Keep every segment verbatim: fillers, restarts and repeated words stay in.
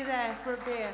there for a beer.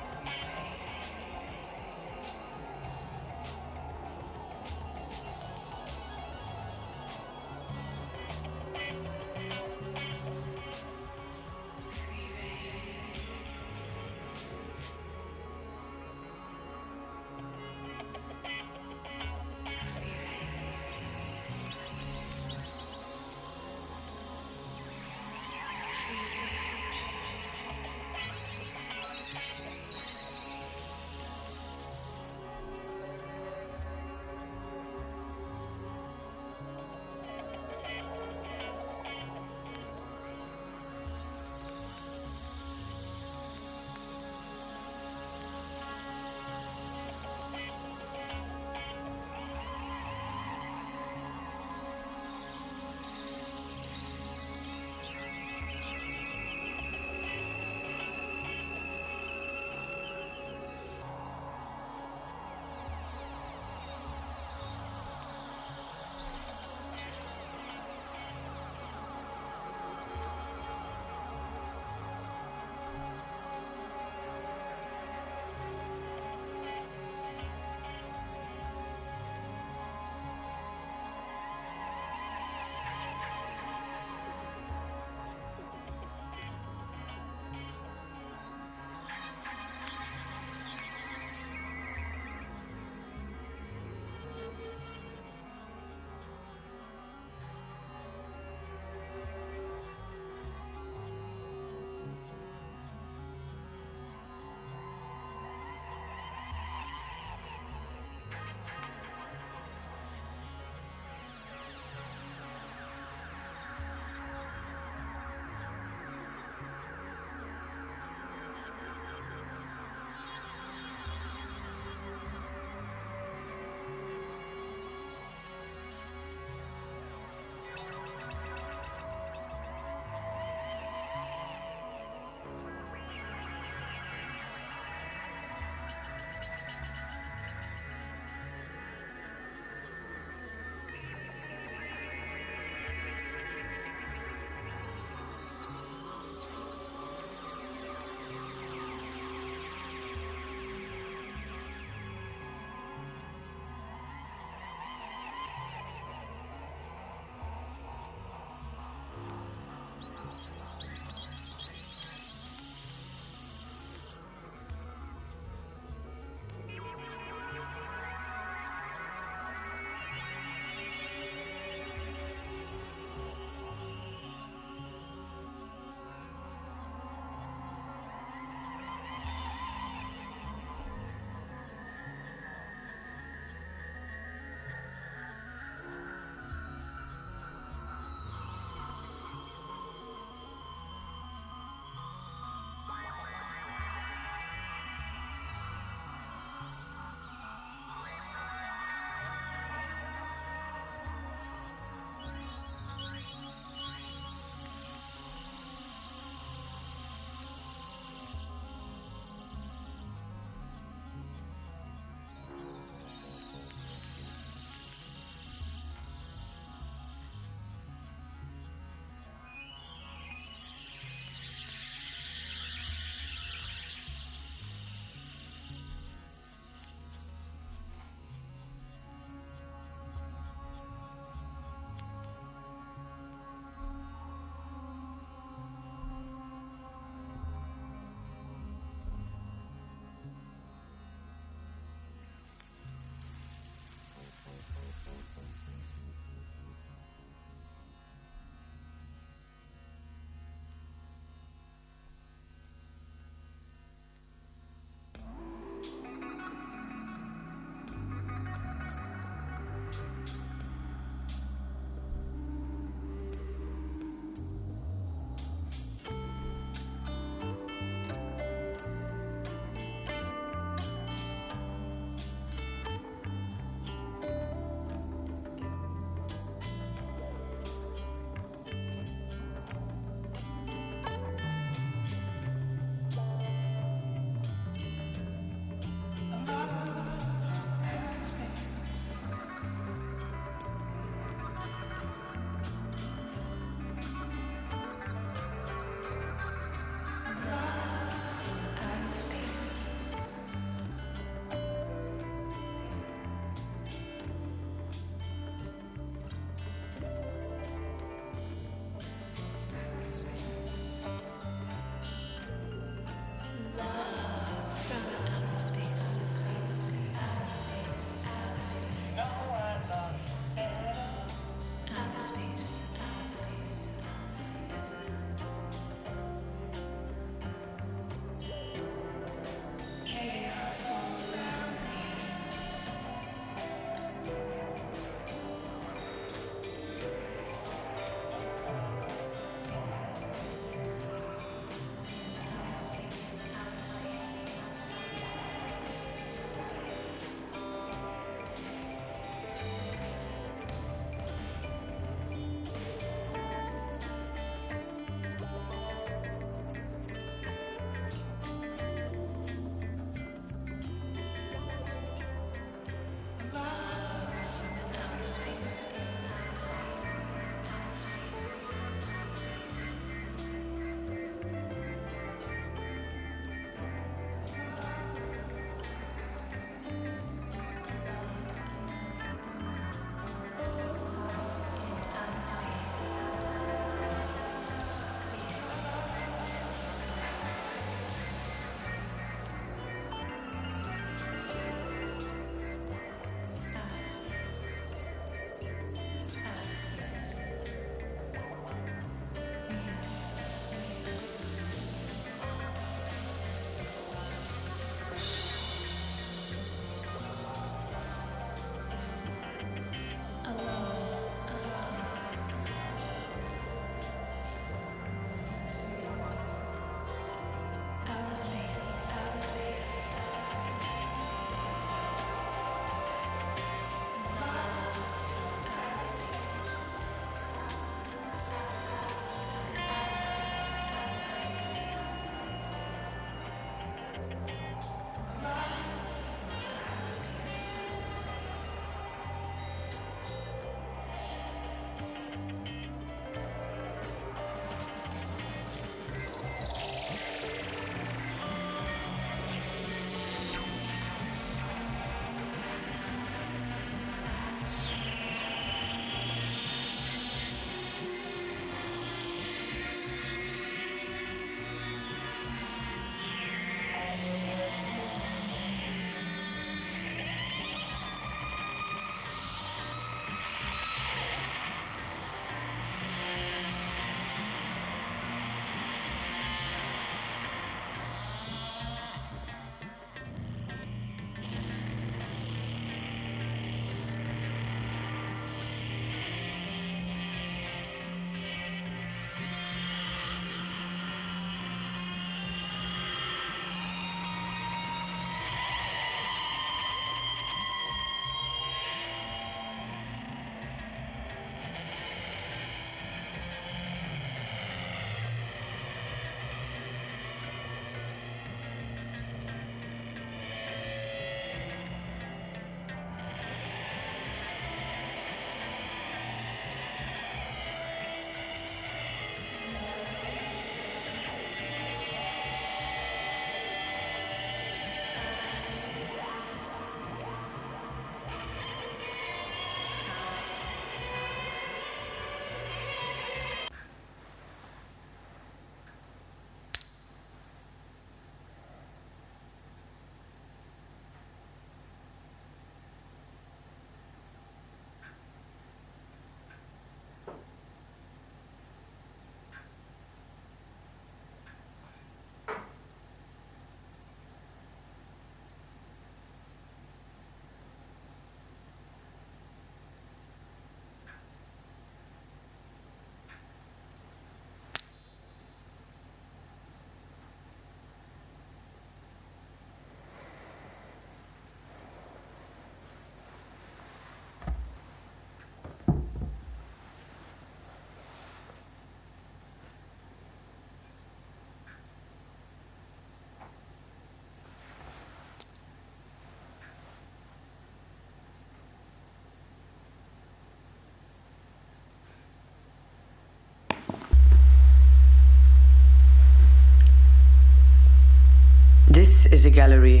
a gallery.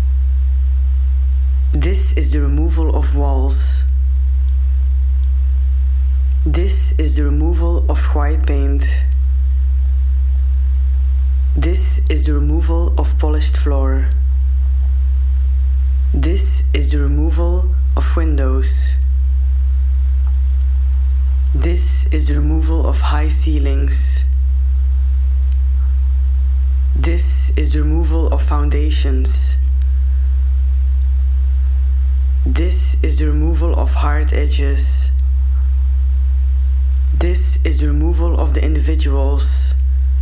This is the removal of walls. This is the removal of white paint. This is the removal of polished floor. This is the removal of windows. This is the removal of high ceilings. This is the removal of foundations. This is the removal of hard edges. This is the removal of the individuals.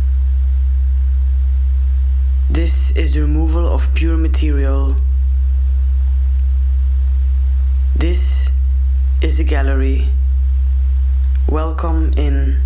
This is the removal of pure material. This is the gallery. Welcome in.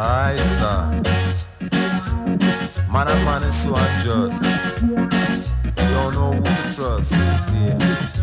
Aye, sir. Man and man is so unjust. You don't know who to trust this day.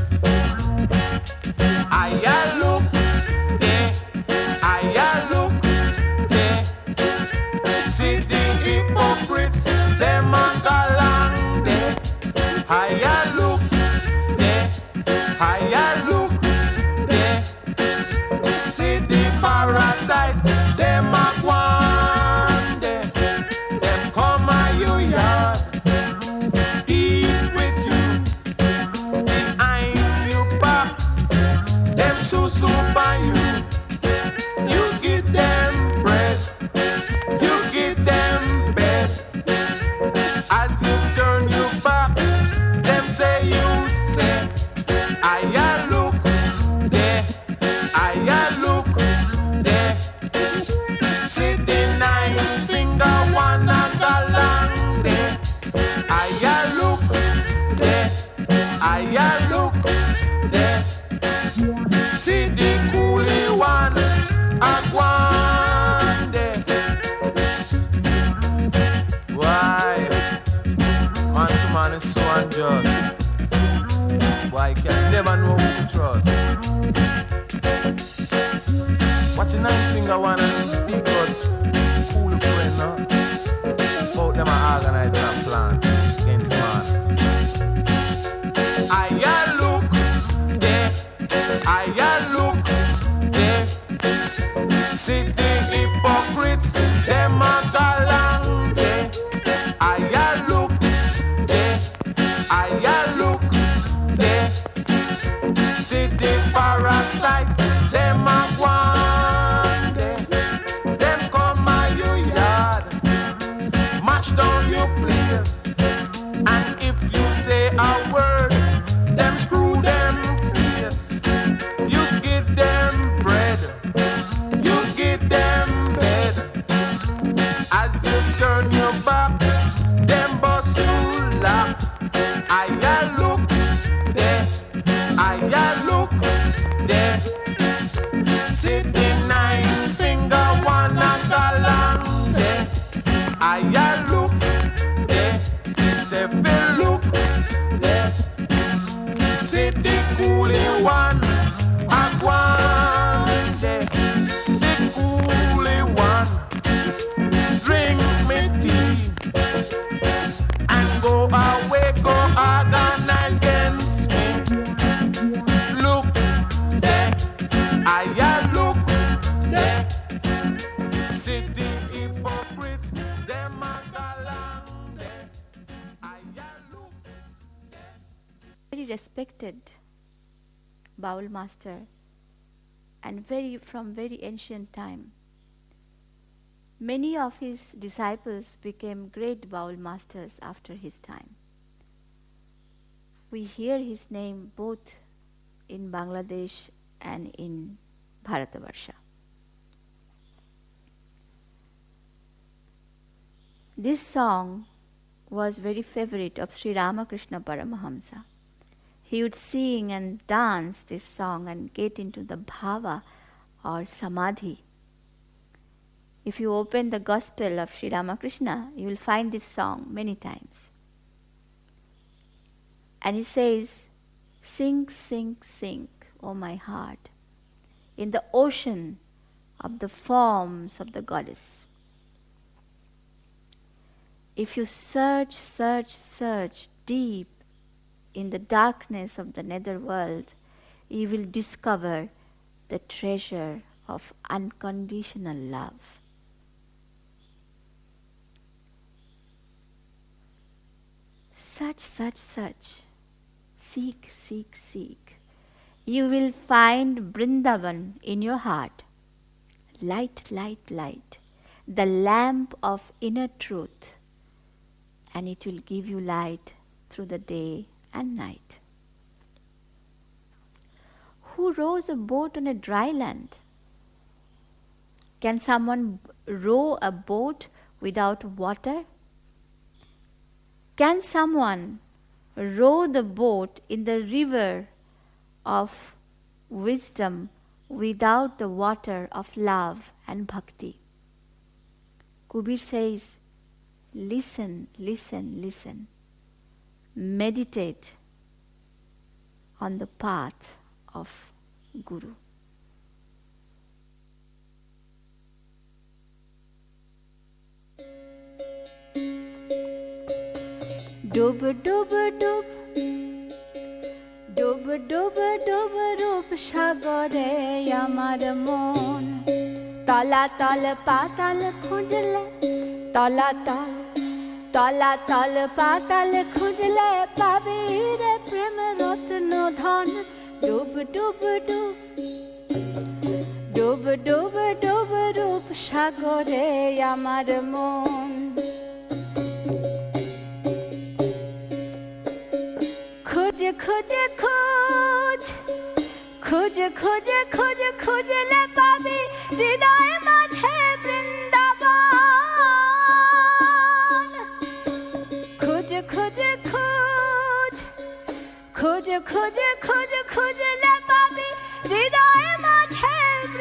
I look there, I look there. See the hypocrites, them a galang there. I look there, I look there. See the parasites, them a gwan there. Them come a you yard, eat with you, behind you back. Them so so by you. You give them bread, you give them bed. As you turn your back, them say you say, I look there, I look there. See the nine finger one a galang there. I look there, I look there. See the coolie one a gwan there. Why? Man to man is so unjust. Why you can never know who to trust. Watch the nine finger one and big God cool friend now. Both them are organizing a plan against man. I look there, I look there. See the hypocrites, them a galang there. I look there, I look there. See the parasite, them a gwan there. Them come a you yard, mash down your place. And if you say a word, them screw them face. You give them bread, you give them bed. As you turn your back, them bust you lock. I look there, I look there. See the nine finger one a galang there. I look there, say fi look there. See the coolie one a gwan there. The coolie one drink me tea and go away, go organize against me. Look there, I look there. See the hypocrites, them a galang there. I look there. Very respected Baul master and very from very ancient time. Many of his disciples became great Baul masters after his time. We hear his name both in Bangladesh and in Bharatavarsha. This song was very favorite of Sri Ramakrishna Paramahamsa. He would sing and dance this song and get into the bhava or samadhi. If you open the Gospel of Sri Ramakrishna, you will find this song many times. And he says, sink, sink, sink, O my heart, in the ocean of the forms of the goddess. If you search, search, search deep in the darkness of the nether world, you will discover the treasure of unconditional love. Such, such, such, seek, seek, seek. You will find Vrindavan in your heart. Light, light, light, the lamp of inner truth, and it will give you light through the day and night. Who rows a boat on a dry land? Can someone row a boat without water? Can someone row the boat in the river of wisdom without the water of love and bhakti? Kubir says, listen, listen, listen. Meditate on the path of Guru. Dub, dub, dub, dub, dub, dub, রূপ সাগরে আমার মন তলাতল পাতাল খুঁজলে তলাতল তলাতল পাতাল খুঁজলে পাবি রে প্রেম রত্ন ধন ডুব ডুব ডুব ডুব ডুব ডুব রূপ সাগরে আমার মন খুঁজ খুঁজ খোঁজ খুঁজ খুঁজ খুঁজ খুঁজলে পাবি হৃদয় মাঝে বৃন্দাবন খুঁজ খুঁজ খোঁজ খুঁজ খুঁজ খুঁজ খুঁজলে পাবি হৃদয় মাঝে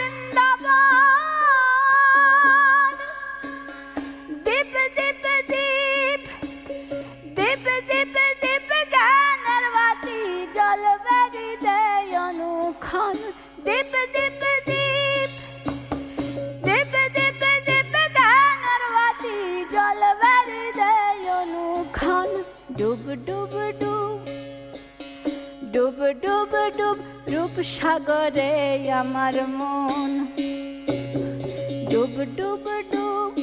বৃন্দাবন দীপ দীপ দীপ দীপ দীপ দীপ জ্ঞানের বাতি জ্বলবে হৃদয় অনুক্ষণ দীপ দীপ দীপ দীপ দীপ দীপ জ্ঞানের বাতি জ্বলবে হৃদয় অনুক্ষণ ডুব ডুব ডুব ডুব ডুব ডুব রূপ সাগরে আমার মন ডুব ডুব ডুব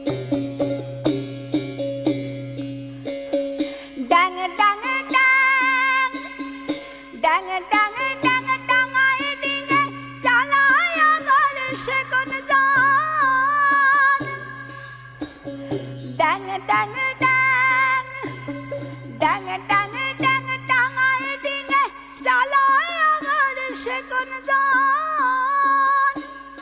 ডাং ডাং ডাং ডাং ডাং ডাং ডাঙায় ডিঙে চালায় আবার সে কোন জান ডাং ডাং ডাং ডাং ডাং ডাং ডাঙায় ডিঙে চালায় আবার সে কোন জান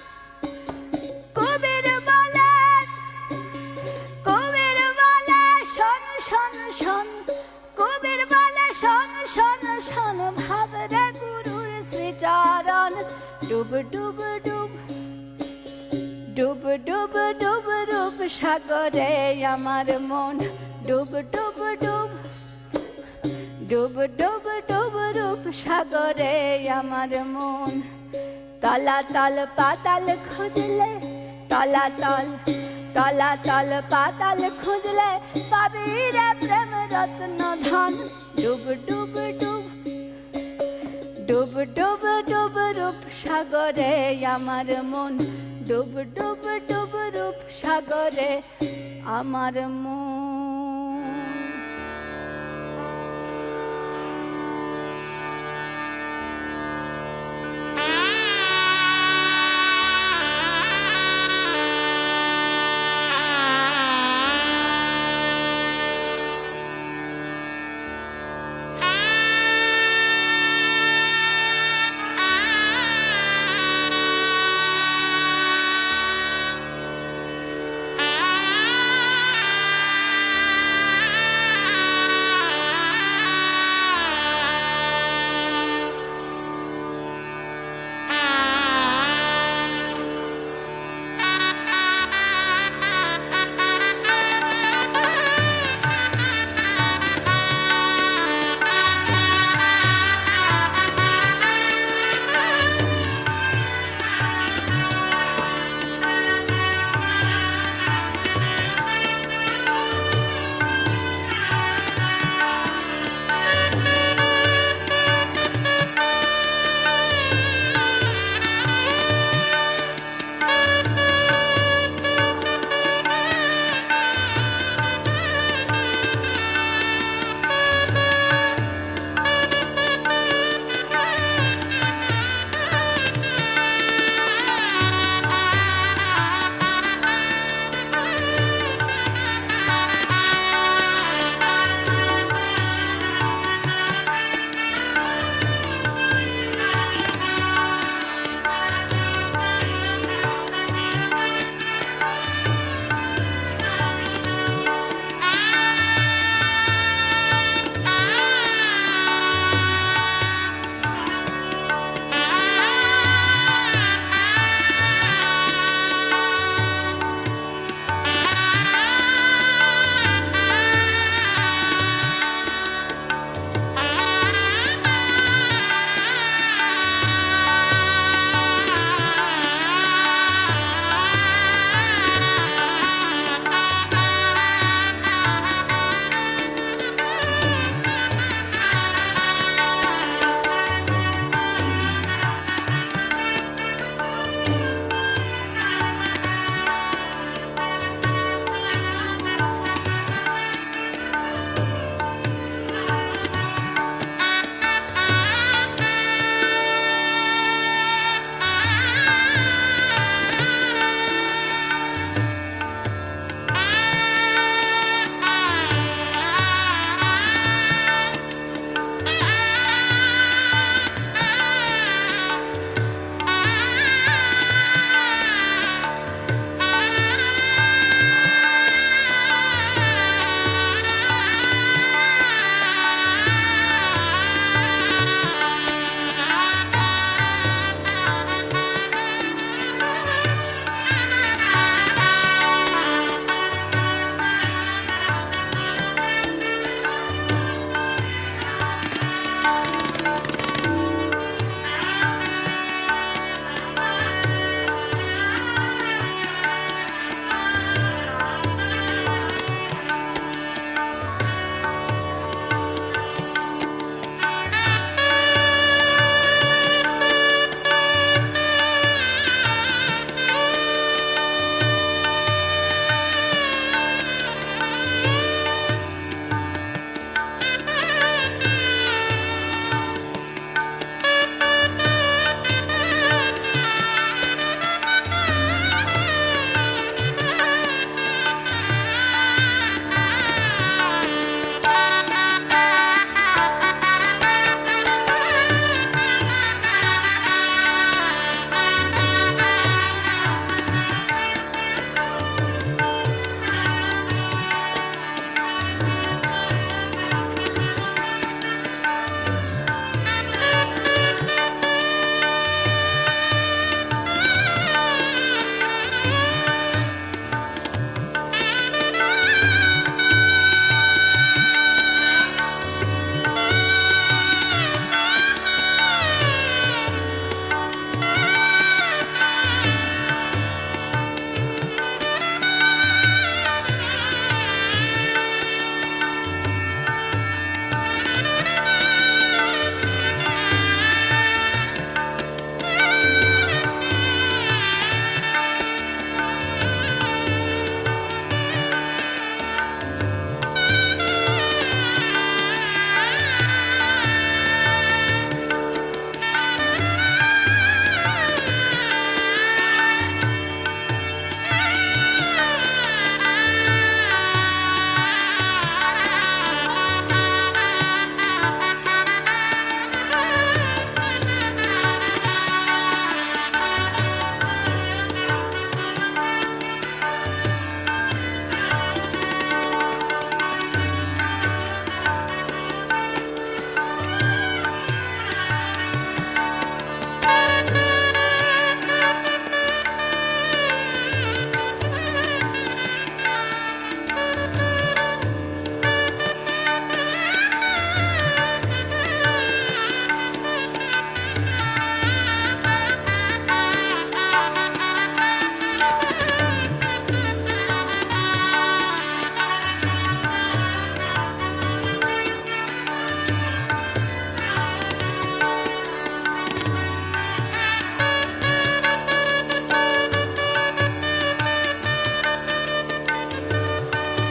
কবির বলেন কবির বলে শোন শোন শোন কবির বলে শোন শোন শোন ভাবরে গুরুর শ্রীচরণ ডুব ডুব ডুব ডুব ডুব ডুব রূপ সাগরে আমার মন ডুব ডুব ডুব ডুব ডুব ডুব রূপ সাগরে আমার মন তলাতল পাতাল খুঁজলে তলাতল তলাতল পাতাল খুঁজলে পাবি রে প্রেম রত্ন ধন ডুব ডুব ডুব ডুব ডুব ডুব রূপ সাগরে আমার মন ডুব ডুব ডুব রূপ সাগরে আমার মন